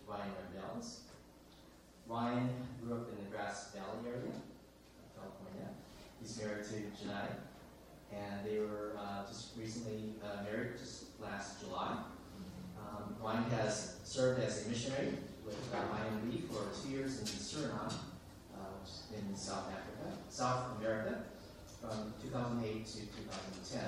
Ryan Rebels. Ryan grew up in the Grass Valley area of California. He's married to Janai, and they were just recently married just last July. Ryan has served as a missionary with IMB for 2 years in Suriname, in South America, from 2008 to 2010.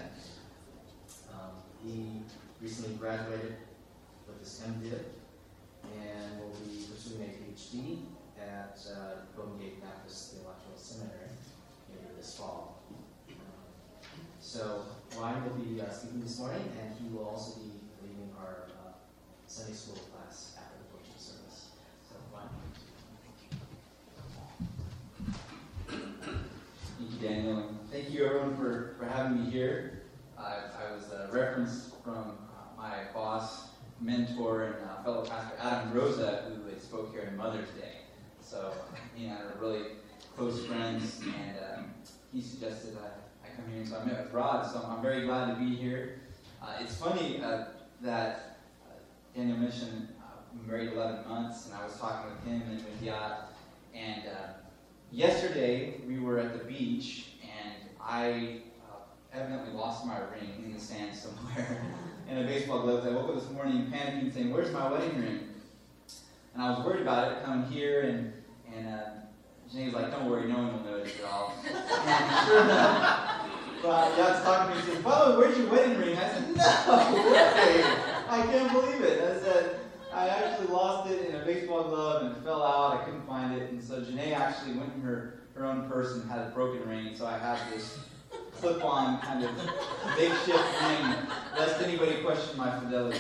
He recently graduated with his MDiv and will be pursuing a PhD at Golden Gate Baptist Theological Seminary later this fall. So Ryan will be speaking this morning, and he will also be leading our Sunday school class after the worship service. So Ryan. Thank you, Daniel, and thank you everyone for having me here. I was referenced from my boss, mentor, and fellow pastor Adam Rosa, who had spoke here on Mother's Day. So he and I are really close friends, and he suggested I come here, and so I met with Rod, so I'm very glad to be here. It's funny that Daniel mentioned I'm married 11 months, and I was talking with him and with Yad, and yesterday we were at the beach, and I evidently lost my ring in the sand somewhere in a baseball glove. I woke up this morning panicking, saying, "Where's my wedding ring?" And I was worried about it coming here, and Janae was like, "Don't worry, no one will notice at all." And sure enough, Yad's talking to me, he says, "Father, where's your wedding ring?" I said, "No way! I can't believe it." I said, I actually lost it in a baseball glove and it fell out. I couldn't find it. And so Janae actually went in her own purse and had a broken ring. So I have this clip-on kind of makeshift ring, lest anybody question my fidelity.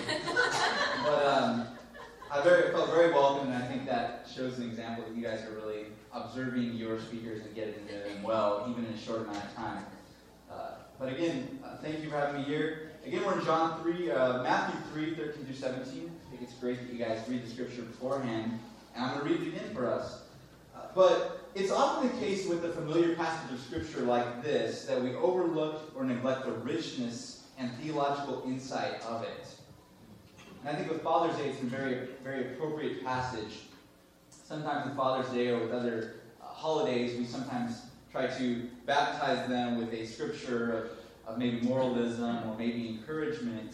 But I felt very welcome, and I think that shows an example that you guys are really observing your speakers and getting to know them well, even in a short amount of time. But again, thank you for having me here. Again, we're in Matthew 3, 13 through 17. I think it's great that you guys read the scripture beforehand, and I'm going to read it again for us. But it's often the case with a familiar passage of scripture like this that we overlook or neglect the richness and theological insight of it. And I think with Father's Day, it's a very, very appropriate passage. Sometimes with Father's Day or with other holidays, we sometimes try to baptize them with a scripture of maybe moralism or maybe encouragement.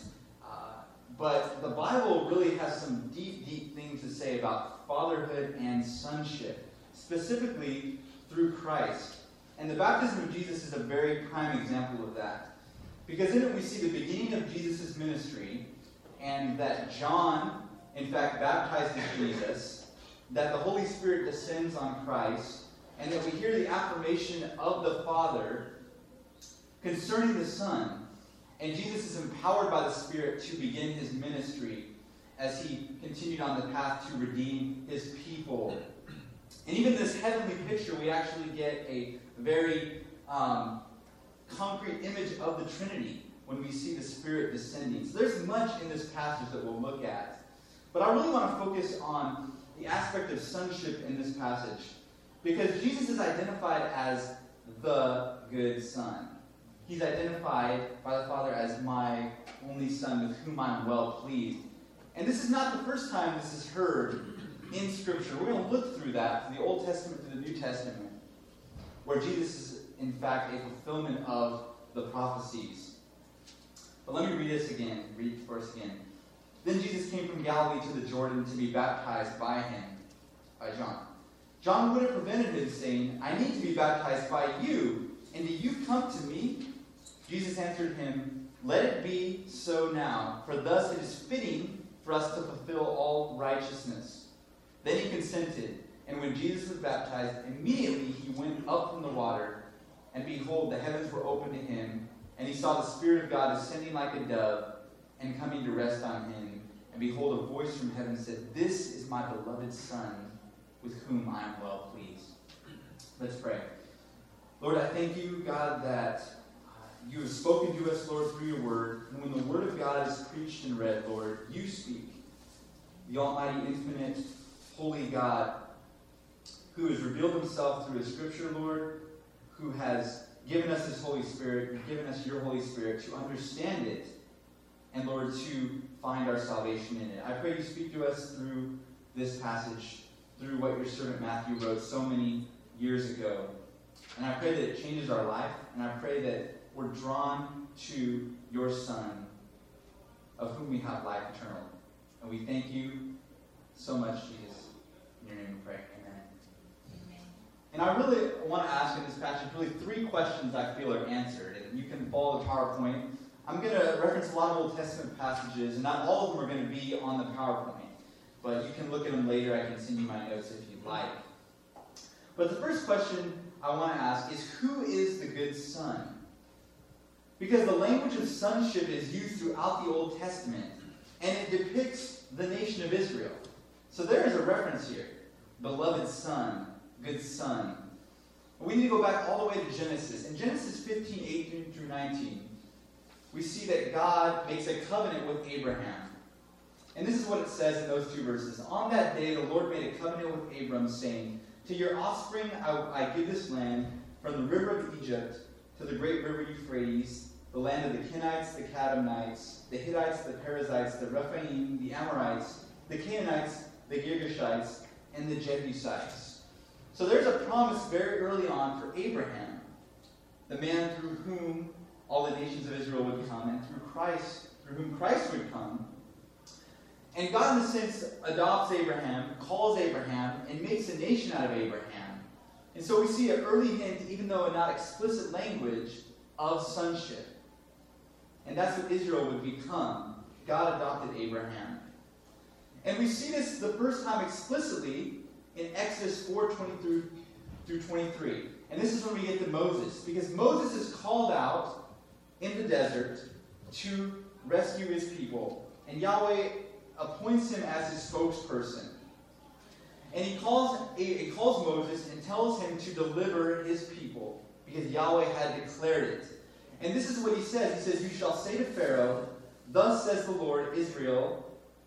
But the Bible really has some deep, deep things to say about fatherhood and sonship, specifically through Christ. And the baptism of Jesus is a very prime example of that. Because in it we see the beginning of Jesus' ministry, and that John, in fact, baptizes Jesus, that the Holy Spirit descends on Christ, and that we hear the affirmation of the Father concerning the Son. And Jesus is empowered by the Spirit to begin his ministry as he continued on the path to redeem his people. And even this heavenly picture, we actually get a very concrete image of the Trinity when we see the Spirit descending. So there's much in this passage that we'll look at. But I really want to focus on the aspect of sonship in this passage, because Jesus is identified as the good Son. He's identified by the Father as my only Son with whom I am well pleased. And this is not the first time this is heard in Scripture. We're going to look through that, from the Old Testament to the New Testament, where Jesus is, in fact, a fulfillment of the prophecies. But let me read this again. Read it for us again. Then Jesus came from Galilee to the Jordan to be baptized by John. John would have prevented him, saying, "I need to be baptized by you, and do you come to me?" Jesus answered him, "Let it be so now, for thus it is fitting for us to fulfill all righteousness." Then he consented, and when Jesus was baptized, immediately he went up from the water, and behold, the heavens were opened to him, and he saw the Spirit of God descending like a dove and coming to rest on him. And behold, a voice from heaven said, "This is my beloved Son, with whom I am well pleased." Let's pray. Lord, I thank you, God, that you have spoken to us, Lord, through your word. And when the word of God is preached and read, Lord, you speak. The almighty, infinite, holy God, who has revealed himself through his scripture, Lord, who has given us his Holy Spirit, and given us your Holy Spirit to understand it, and Lord, to find our salvation in it. I pray you speak to us through this passage through what your servant Matthew wrote so many years ago. And I pray that it changes our life, and I pray that we're drawn to your Son, of whom we have life eternal. And we thank you so much, Jesus. In your name we pray. Amen. Amen. And I really want to ask in this passage really 3 questions I feel are answered. And you can follow the PowerPoint. I'm going to reference a lot of Old Testament passages, and not all of them are going to be on the PowerPoint. But you can look at them later. I can send you my notes if you'd like. But the first question I want to ask is, who is the good son? Because the language of sonship is used throughout the Old Testament, and it depicts the nation of Israel. So there is a reference here. Beloved son, good son. We need to go back all the way to Genesis. In Genesis 15, 18 through 19, we see that God makes a covenant with Abraham. And this is what it says in those 2 verses. On that day, the Lord made a covenant with Abram, saying, to your offspring I give this land, from the river of Egypt to the great river Euphrates, the land of the Kenites, the Kadmonites, the Hittites, the Perizzites, the Rephaim, the Amorites, the Canaanites, the Girgashites, and the Jebusites. So there's a promise very early on for Abraham, the man through whom all the nations of Israel would come, and through whom Christ would come. And God, in a sense, adopts Abraham, calls Abraham, and makes a nation out of Abraham. And so we see an early hint, even though in not explicit language, of sonship. And that's what Israel would become. God adopted Abraham. And we see this the first time explicitly in Exodus 4:20 through 23. And this is when we get to Moses. Because Moses is called out in the desert to rescue his people. And Yahweh appoints him as his spokesperson. And he calls Moses and tells him to deliver his people, because Yahweh had declared it. And this is what he says. He says, you shall say to Pharaoh, thus says the Lord, Israel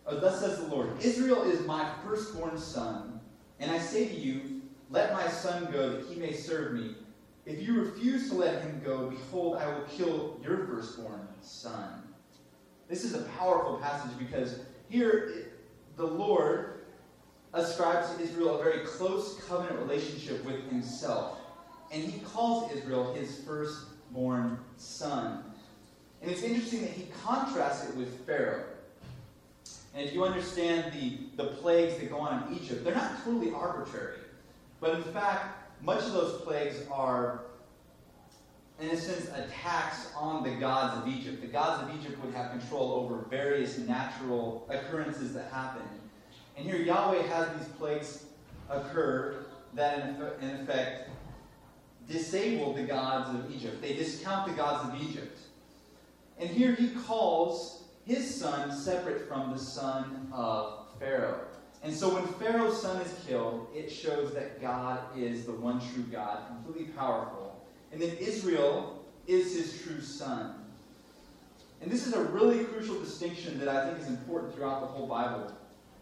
is my firstborn son. And I say to you, let my son go, that he may serve me. If you refuse to let him go, behold, I will kill your firstborn son. This is a powerful passage, because here, the Lord ascribes to Israel a very close covenant relationship with himself. And he calls Israel his firstborn son. And it's interesting that he contrasts it with Pharaoh. And if you understand the plagues that go on in Egypt, they're not totally arbitrary. But in fact, much of those plagues are, in a sense, attacks on the gods of Egypt. The gods of Egypt would have control over various natural occurrences that happened. And here Yahweh has these plagues occur that in effect disabled the gods of Egypt. They discount the gods of Egypt. And here he calls his son separate from the son of Pharaoh. And so when Pharaoh's son is killed, it shows that God is the one true God, completely powerful. And then Israel is his true son. And this is a really crucial distinction that I think is important throughout the whole Bible.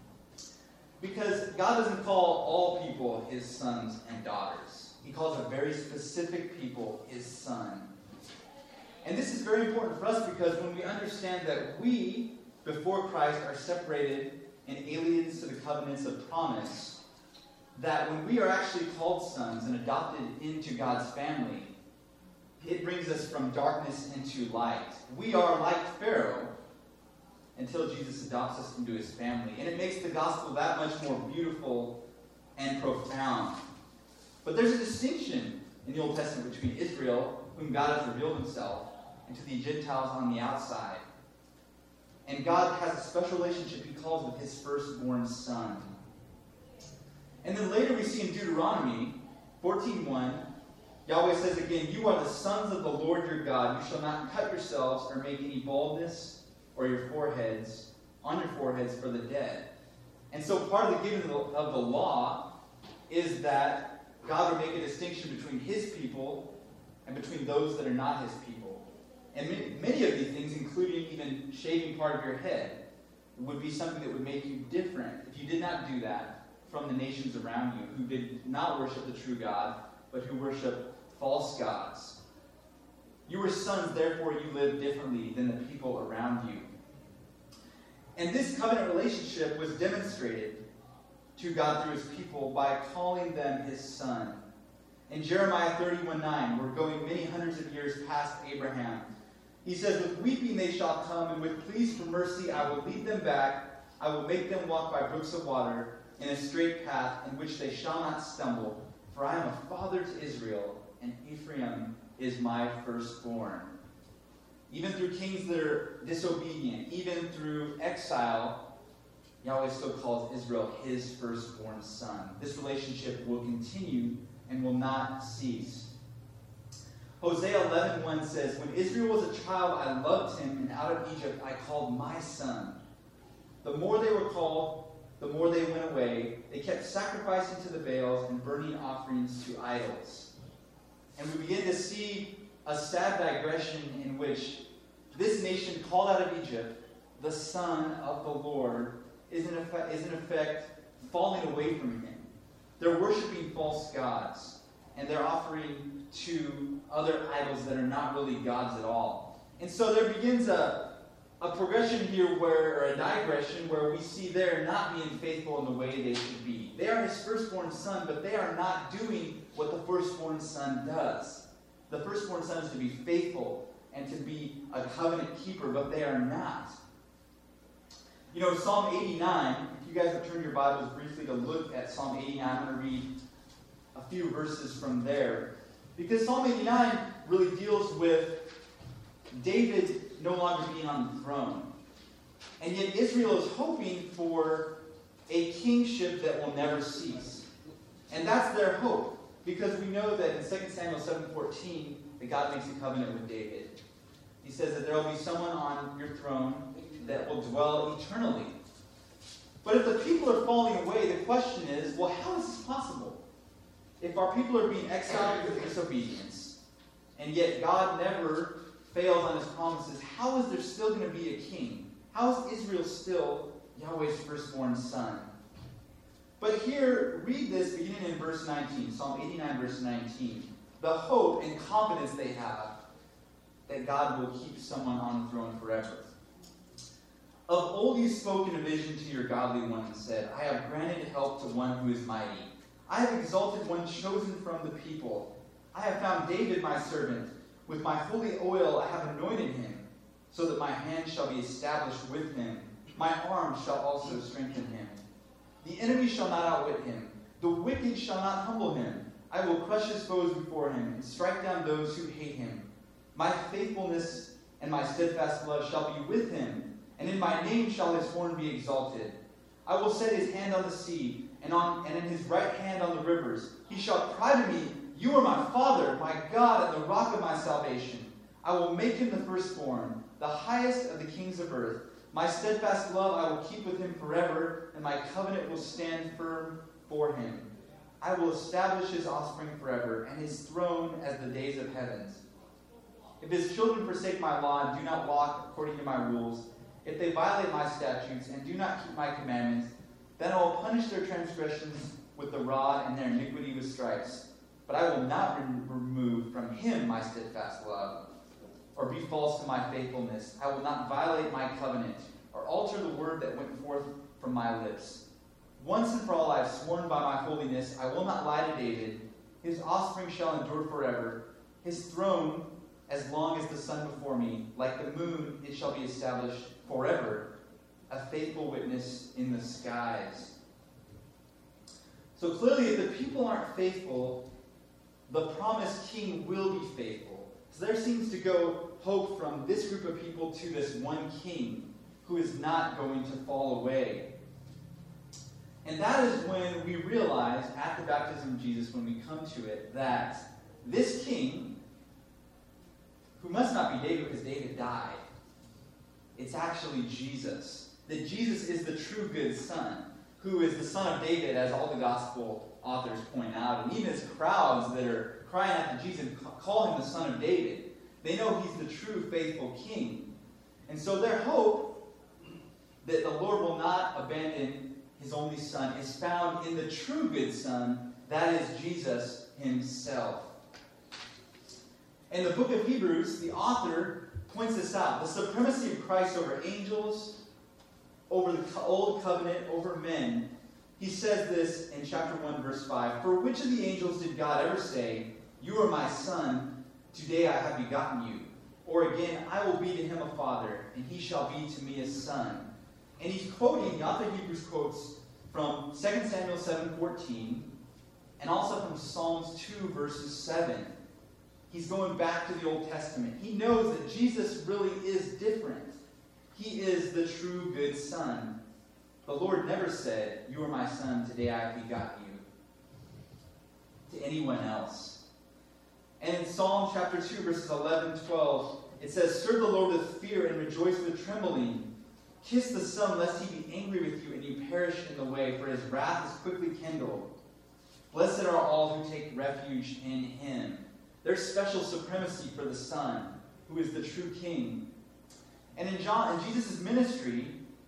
Because God doesn't call all people his sons and daughters. He calls a very specific people his son. And this is very important for us, because when we understand that we, before Christ, are separated and aliens to the covenants of promise, that when we are actually called sons and adopted into God's family, it brings us from darkness into light. We are like Pharaoh until Jesus adopts us into his family. And it makes the gospel that much more beautiful and profound. But there's a distinction in the Old Testament between Israel, whom God has revealed himself, and to the Gentiles on the outside. And God has a special relationship he calls with his firstborn son. And then later we see in Deuteronomy 14:1, Yahweh says again, you are the sons of the Lord your God. You shall not cut yourselves or make any baldness or on your foreheads for the dead. And so part of the giving of the law is that God would make a distinction between his people and between those that are not his people. And many of these things, including even shaving part of your head, would be something that would make you different if you did not do that from the nations around you, who did not worship the true God, but who worship false gods. You were sons, therefore you live differently than the people around you. And this covenant relationship was demonstrated to God through his people by calling them his son. In Jeremiah 31:9, we're going many hundreds of years past Abraham. He says, with weeping they shall come, and with pleas for mercy I will lead them back. I will make them walk by brooks of water in a straight path in which they shall not stumble. For I am a father to Israel, and Ephraim is my firstborn. Even through kings that are disobedient, even through exile, Yahweh still calls Israel his firstborn son. This relationship will continue and will not cease. Hosea 11:1 says, when Israel was a child, I loved him, and out of Egypt I called my son. The more they were called, the more they went away. They kept sacrificing to the Baals and burning offerings to idols. And we begin to see a sad digression in which this nation called out of Egypt, the son of the Lord, is in effect falling away from him. They're worshiping false gods, and they're offering to other idols that are not really gods at all. And so there begins a progression here or a digression where we see they're not being faithful in the way they should be. They are his firstborn son, but they are not doing what the firstborn son does. The firstborn son is to be faithful and to be a covenant keeper, but they are not. You know, Psalm 89, if you guys would turn your Bibles briefly to look at Psalm 89, I'm going to read a few verses from there. Because Psalm 89 really deals with David no longer being on the throne. And yet Israel is hoping for a kingship that will never cease. And that's their hope. Because we know that in 2 Samuel 7:14 that God makes a covenant with David. He says that there will be someone on your throne that will dwell eternally. But if the people are falling away, the question is, well, how is this possible? If our people are being exiled with disobedience, and yet God never fails on his promises, how is there still going to be a king? How is Israel still Yahweh's firstborn son? But here, read this beginning in verse 19, Psalm 89, verse 19. The hope and confidence they have that God will keep someone on the throne forever. Of old you spoke in a vision to your godly one and said, I have granted help to one who is mighty. I have exalted one chosen from the people. I have found David my servant. With my holy oil I have anointed him, so that my hand shall be established with him. My arm shall also strengthen him. The enemy shall not outwit him. The wicked shall not humble him. I will crush his foes before him and strike down those who hate him. My faithfulness and my steadfast love shall be with him, and in my name shall his horn be exalted. I will set his hand on the sea, and in his right hand on the rivers. He shall cry to me, you are my Father, my God, and the rock of my salvation. I will make him the firstborn, the highest of the kings of earth. My steadfast love I will keep with him forever, and my covenant will stand firm for him. I will establish his offspring forever, and his throne as the days of heavens. If his children forsake my law and do not walk according to my rules, if they violate my statutes and do not keep my commandments, then I will punish their transgressions with the rod and their iniquity with stripes. But I will not remove from him my steadfast love, or be false to my faithfulness. I will not violate my covenant, or alter the word that went forth from my lips. Once and for all I have sworn by my holiness, I will not lie to David. His offspring shall endure forever. His throne, as long as the sun before me, like the moon, it shall be established forever, a faithful witness in the skies. So clearly, if the people aren't faithful, the promised king will be faithful. So there seems to go hope from this group of people to this one king who is not going to fall away. And that is when we realize, at the baptism of Jesus, when we come to it, that this king, who must not be David because David died, it's actually Jesus. That Jesus is the true good son, who is the son of David, as all the gospel authors point out. And even as crowds that are crying out to Jesus call him the son of David, they know he's the true faithful king. And so their hope that the Lord will not abandon his only son is found in the true good son, that is Jesus himself. In the book of Hebrews, the author points this out. The supremacy of Christ over angels, over the old covenant, over men, He says this in chapter 1, verse 5. For which of the angels did God ever say, you are my son, today I have begotten you? Or again, I will be to him a father, and he shall be to me a son. And he's quoting, the author of Hebrews quotes from 2 Samuel 7:14, and also from Psalms 2, verses 7. He's going back to the Old Testament. He knows that Jesus really is different. He is the true good son. The Lord never said, you are my son, today I have begotten you, to anyone else. And in Psalm chapter 2, verses 11 12, it says, serve the Lord with fear and rejoice with trembling. Kiss the Son, lest he be angry with you and you perish in the way, for his wrath is quickly kindled. Blessed are all who take refuge in him. There's special supremacy for the Son, who is the true King. And in Jesus' ministry,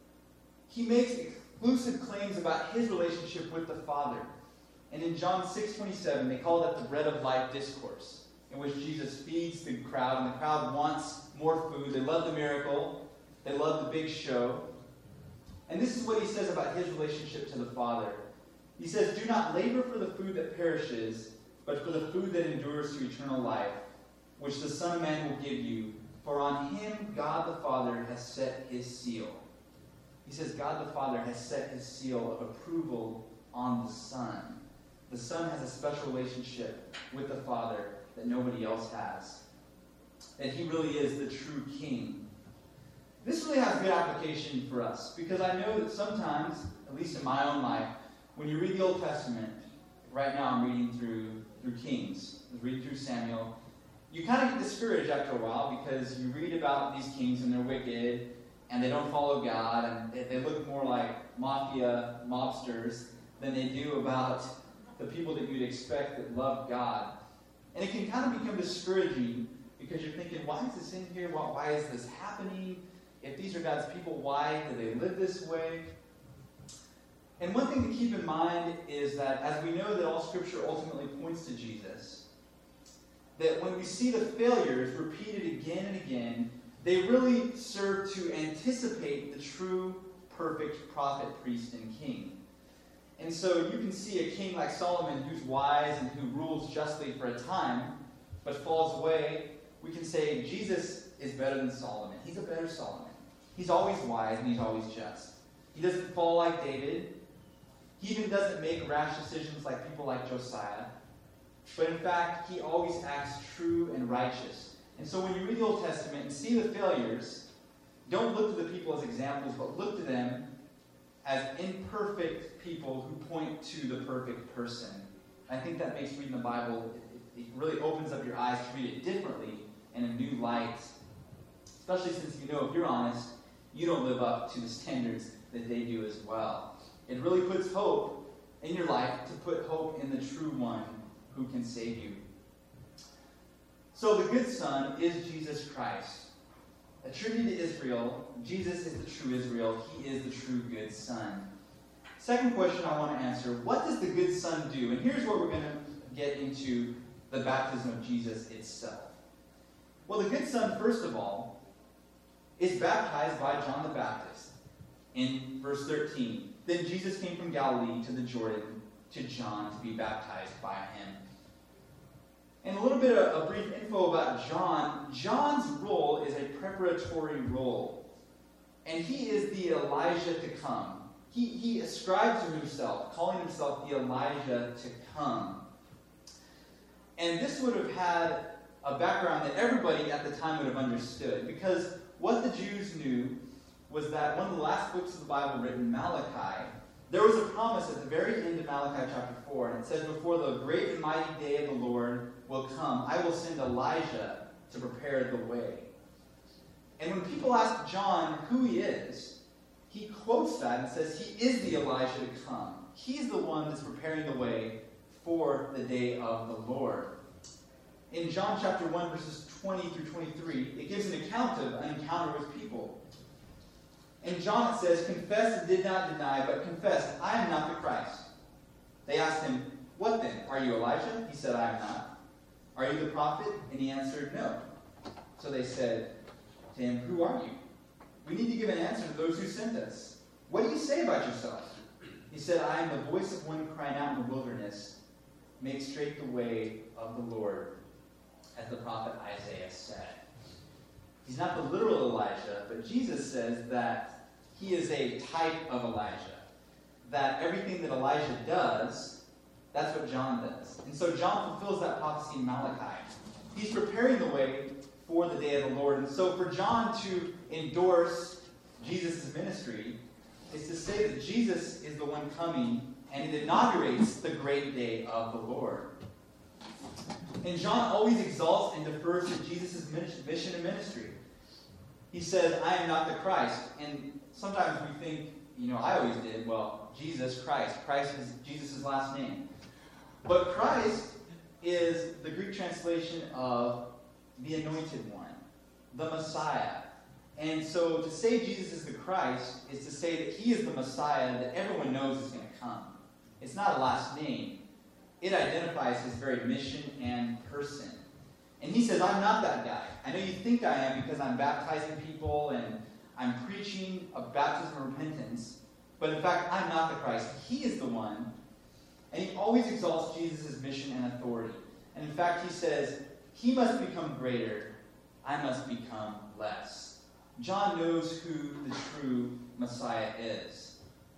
he makes exclusive claims about his relationship with the Father. And in John 6:27, they call that the bread of life discourse, in which Jesus feeds the crowd, and the crowd wants more food. They love the miracle. They love the big show. And this is what he says about his relationship to the Father. He says, do not labor for the food that perishes, but for the food that endures to eternal life, which the Son of Man will give you. For on him God the Father has set his seal. He says God the Father has set his seal of approval on the Son. The Son has a special relationship with the Father that nobody else has. That he really is the true King. This really has good application for us, because I know that sometimes, at least in my own life, when you read the Old Testament, right now I'm reading through Kings, I was reading through Samuel, you kind of get discouraged after a while because you read about these kings and they're wicked and they don't follow God and they look more like mafia mobsters than they do about the people that you'd expect that love God. And it can kind of become discouraging because you're thinking, why is this in here? Why is this happening? If these are God's people, why do they live this way? And one thing to keep in mind is that as we know that all Scripture ultimately points to Jesus, that when we see the failures repeated again and again, they really serve to anticipate the true, perfect prophet, priest, and king. And so you can see a king like Solomon who's wise and who rules justly for a time, but falls away. We can say Jesus is better than Solomon. He's a better Solomon. He's always wise and he's always just. He doesn't fall like David. He even doesn't make rash decisions like people like Josiah. But in fact, he always acts true and righteous. And so when you read the Old Testament and see the failures, don't look to the people as examples, but look to them as imperfect people who point to the perfect person. I think that makes reading the Bible, it really opens up your eyes to read it differently in a new light. Especially since you know, if you're honest, you don't live up to the standards that they do as well. It really puts hope in your life to put hope in the true one who can save you. So the good son is Jesus Christ. Attributed to Israel, Jesus is the true Israel. He is the true good son. Second question I want to answer, what does the good son do? And here's where we're going to get into the baptism of Jesus itself. Well, the good son, first of all, is baptized by John the Baptist. In verse 13, then Jesus came from Galilee to the Jordan to John to be baptized by him. And a little bit of brief info about John. John's role is a preparatory role. And he is the Elijah to come. He ascribes to himself, calling himself the Elijah to come. And this would have had a background that everybody at the time would have understood. Because what the Jews knew was that one of the last books of the Bible written, Malachi, there was a promise at the very end of Malachi chapter 4, and it says, before the great and mighty day of the Lord will come, I will send Elijah to prepare the way. And when people ask John who he is, he quotes that and says he is the Elijah to come. He's the one that's preparing the way for the day of the Lord. In John chapter 1, verses 20 through 23, it gives an account of an encounter with people. In John it says, confessed and did not deny, but confessed, I am not the Christ. They asked him, what then? Are you Elijah? He said, I am not. Are you the prophet? And he answered, no. So they said to him, who are you? We need to give an answer to those who sent us. What do you say about yourself? He said, I am the voice of one crying out in the wilderness, make straight the way of the Lord, as the prophet Isaiah said. He's not the literal Elijah, but Jesus says that he is a type of Elijah. That everything that Elijah does, that's what John does. And so John fulfills that prophecy in Malachi. He's preparing the way for the day of the Lord. And so for John to endorse Jesus' ministry is to say that Jesus is the one coming, and it inaugurates the great day of the Lord. And John always exalts and defers to Jesus' mission and ministry. He says, I am not the Christ. And sometimes we think, I always did, well, Jesus Christ. Christ is Jesus' last name. But Christ is the Greek translation of the Anointed One, the Messiah. And so to say Jesus is the Christ is to say that he is the Messiah that everyone knows is going to come. It's not a last name. It identifies his very mission and person. And he says, I'm not that guy. I know you think I am because I'm baptizing people and I'm preaching a baptism of repentance. But in fact, I'm not the Christ. He is the one. And he always exalts Jesus' mission and authority. And in fact, he says, he must become greater. I must become less. John knows who the true Messiah is.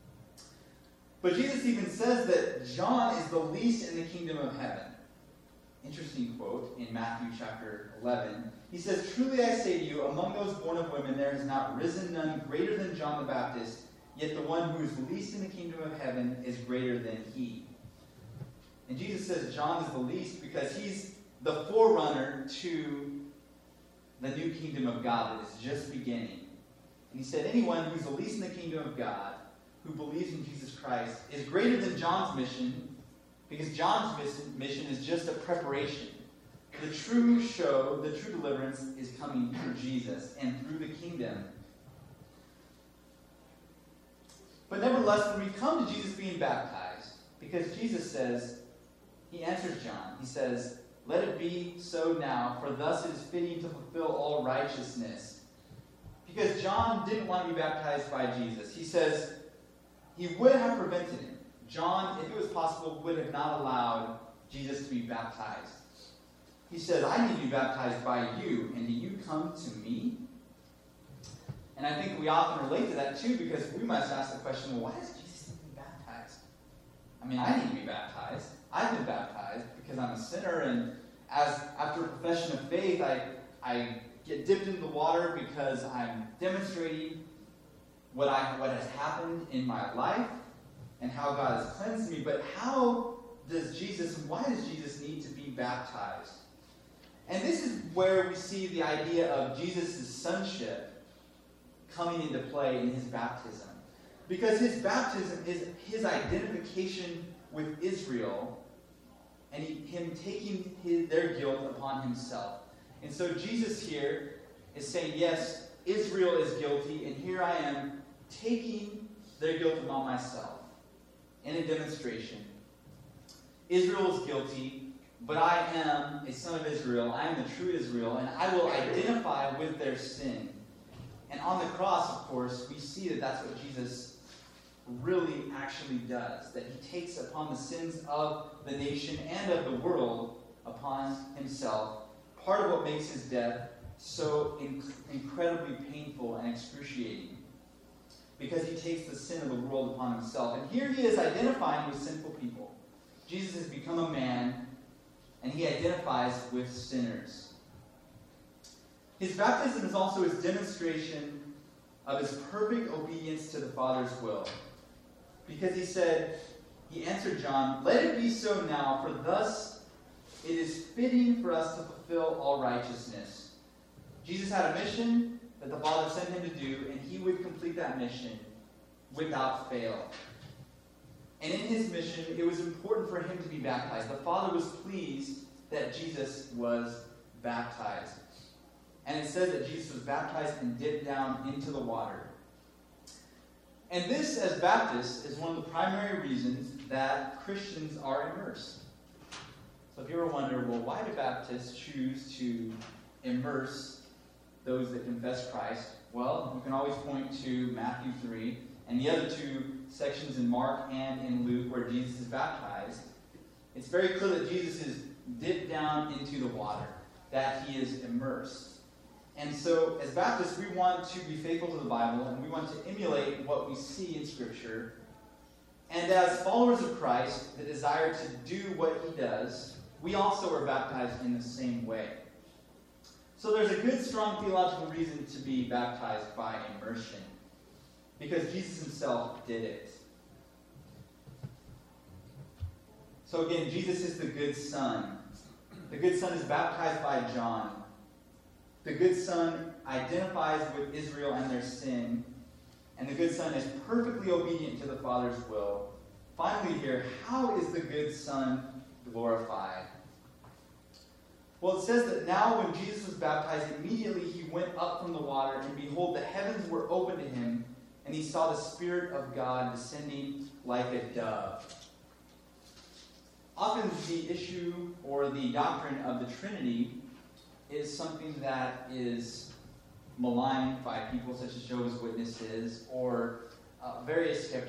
But Jesus even says that John is the least in the kingdom of heaven. Interesting quote in Matthew chapter 11. He says, truly I say to you, among those born of women there has not risen none greater than John the Baptist, yet the one who is least in the kingdom of heaven is greater than he. And Jesus says John is the least because he's the forerunner to the new kingdom of God that is just beginning. And he said anyone who's the least in the kingdom of God, who believes in Jesus Christ, is greater than John's mission, because John's mission is just a preparation. The true show, the true deliverance is coming through Jesus and through the kingdom. But nevertheless, when we come to Jesus being baptized, because Jesus says, he answers John, he says, let it be so now, for thus it is fitting to fulfill all righteousness. Because John didn't want to be baptized by Jesus. He says he would have prevented him. John, if it was possible, would have not allowed Jesus to be baptized. He says, I need to be baptized by you, and do you come to me? And I think we often relate to that too, because we must ask the question, well, why does Jesus need to be baptized? I mean, I need to be baptized. I've been baptized because I'm a sinner, and after a profession of faith, I get dipped into the water because I'm demonstrating what has happened in my life and how God has cleansed me. But why does Jesus need to be baptized? And this is where we see the idea of Jesus' sonship coming into play in his baptism. Because his baptism is his identification with Israel and him taking their guilt upon himself. And so Jesus here is saying, yes, Israel is guilty, and here I am taking their guilt upon myself in a demonstration. Israel is guilty, but I am a son of Israel. I am the true Israel, and I will identify with their sin. And on the cross, of course, we see that that's what Jesus really actually does, that he takes upon the sins of the nation and of the world upon himself. Part of what makes his death so incredibly painful and excruciating, because he takes the sin of the world upon himself. And here he is identifying with sinful people. Jesus has become a man, and he identifies with sinners. His baptism is also his demonstration of his perfect obedience to the Father's will. Because he answered John, let it be so now, for thus it is fitting for us to fulfill all righteousness. Jesus had a mission that the Father sent him to do, and he would complete that mission without fail. And in his mission, it was important for him to be baptized. The Father was pleased that Jesus was baptized. And it says that Jesus was baptized and dipped down into the water. And this, as Baptists, is one of the primary reasons that Christians are immersed. So if you ever wonder, well, why do Baptists choose to immerse those that confess Christ? Well, you can always point to Matthew 3 and the other two sections in Mark and in Luke where Jesus is baptized, it's very clear that Jesus is dipped down into the water, that he is immersed. And so, as Baptists, we want to be faithful to the Bible, and we want to emulate what we see in Scripture. And as followers of Christ that desire to do what he does, we also are baptized in the same way. So there's a good, strong theological reason to be baptized by immersion, because Jesus himself did it. So again, Jesus is the good son. The good son is baptized by John. The good son identifies with Israel and their sin, and the good son is perfectly obedient to the Father's will. Finally here, how is the good son glorified? Well, it says that now when Jesus was baptized, immediately he went up from the water, and behold, the heavens were opened to him, and he saw the Spirit of God descending like a dove. Often the issue or the doctrine of the Trinity is something that is maligned by people such as Jehovah's Witnesses or various skeptics